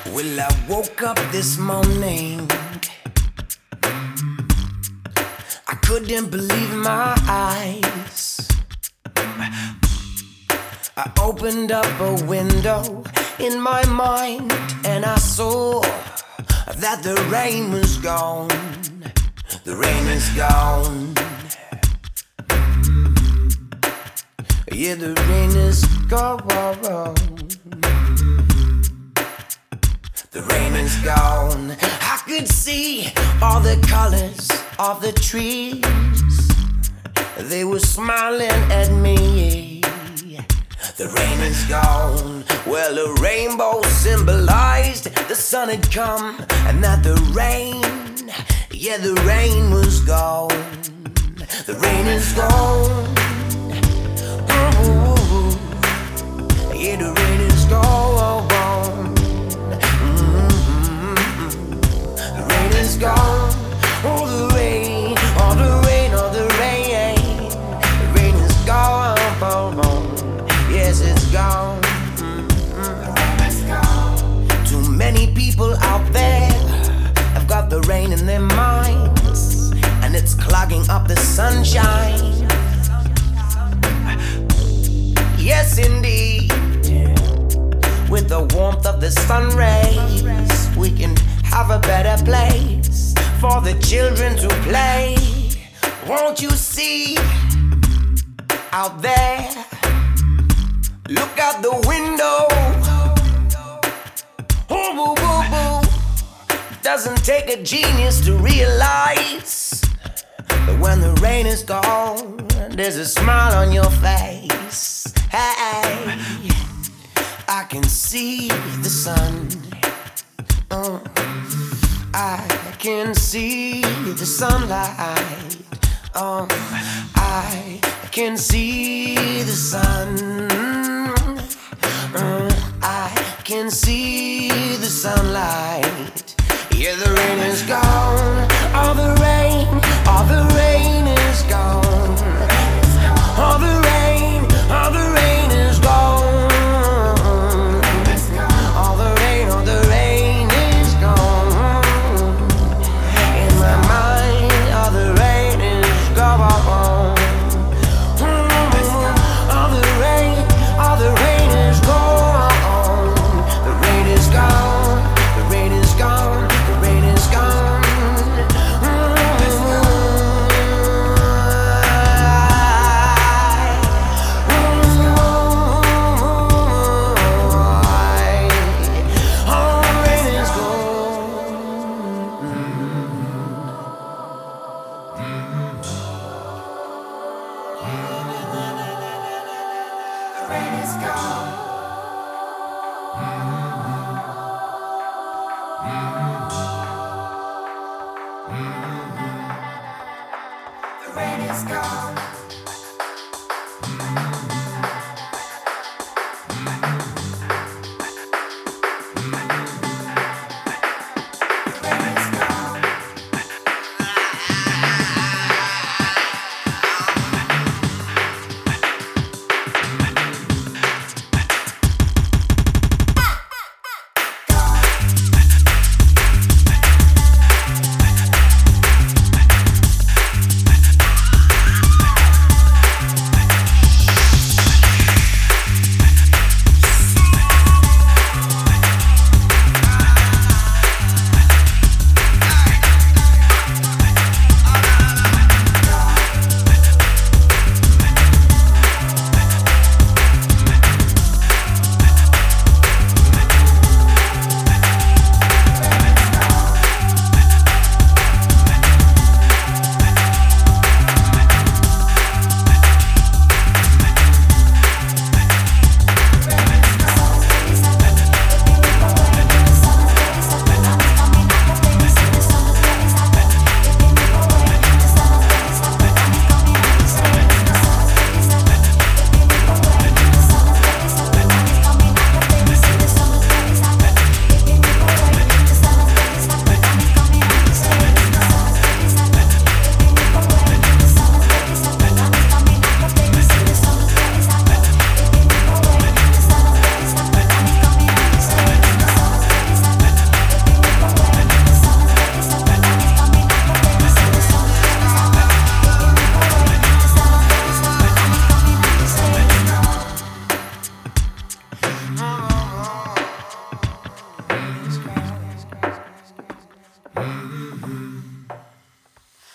Well, I woke up this morning. I couldn't believe my eyes. I opened up a window in my mind and I saw that the rain was gone. The rain is gone. Yeah, the rain is gone. The rain is gone. I could see all the colors of the trees. They were smiling at me. The rain is gone. Well, a rainbow symbolized the sun had come, and that the rain, yeah, the rain was gone. The rain is gone. Ooh, yeah, the rain is gone. The rain is gone. Oh, the rain, oh, the rain, oh, the rain. The rain is gone. Yes, it's gone. The rain is gone. Too many people out there have got the rain in their minds, and it's clogging up the sunshine. Yes, indeed. With the warmth of the sun rays, we can have a better place for the children to play. Won't you see out there? Look out the window. Ooh, boo, boo, boo. Doesn't take a genius to realize that when the rain is gone, there's a smile on your face. Hey, I can see the sun. I can see the sunlight. I can see the sun. I can see the sunlight. Yeah, the rain is gone. All the rain is gone. All the rain is gone. All the rain is gone. In my mind, all the rain is gone. All the rain is gone. The rain is gone. The rain is gone. The rain is gone.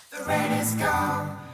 The rain is gone.